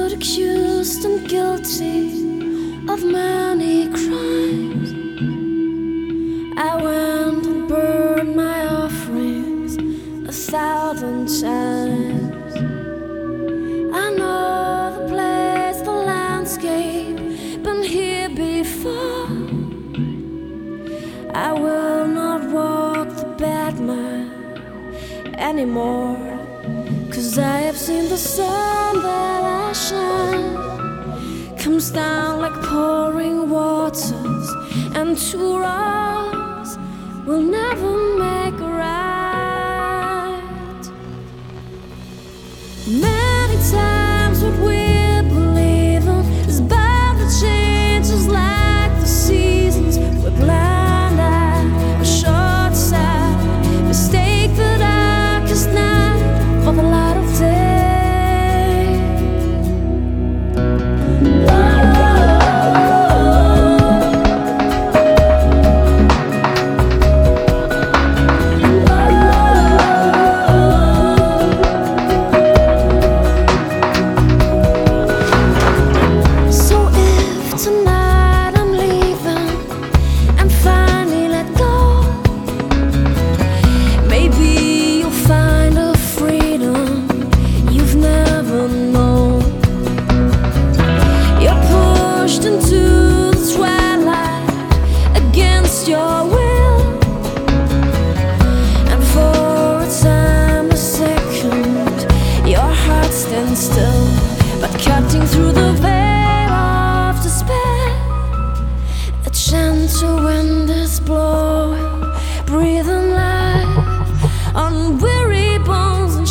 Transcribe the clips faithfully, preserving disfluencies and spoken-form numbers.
stood accused and guilty of many crimes. I went and burned my offerings a thousand times. I know the place, the landscape, been here before. I will not walk the bad mile anymore, 'cause I have seen the sun that I shine comes down like pouring waters, and two wrongs will never make a right. Many times what we believe in is bound to change, just like the seasons. We're blind eye, a short sight, mistake the darkest night for the light of day. Your will, and for a time, a second, your heart stands still. But cutting through the veil of despair, a gentle wind is blowing, breathing life on weary bones and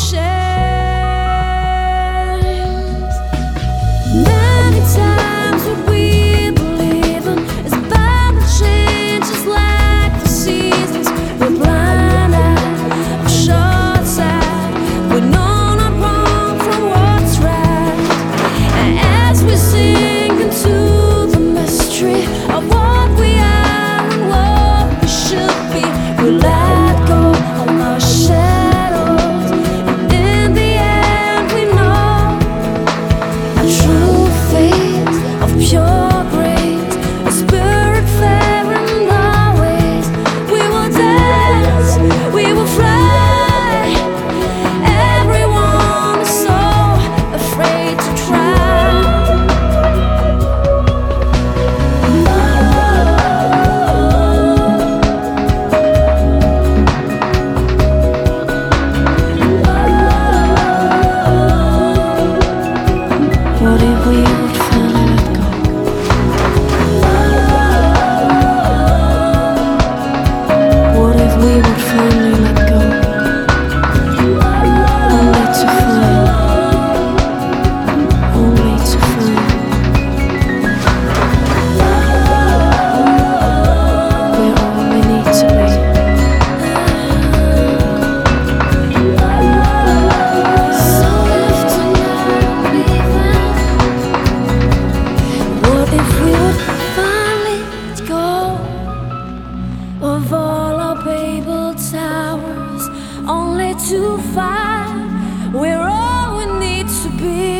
chains. Many times what we believe in is bound to change, just like the seasons. We're blind eyed, a short sight, we know not wrong from what's right. And as we sink into the mystery of what we are and what we should be, we let go of our shadows, and in the end we know a true faith of pure grace, a spirit fair in our ways. We will dance, we will fly. Everyone is so afraid to try. What if we would finally let go? What if we would finally let go? Only to find, only to find we're all we need to be. So if tonight we went, what if we would finally let go of all our Babel towers, only to find we're all we need to be?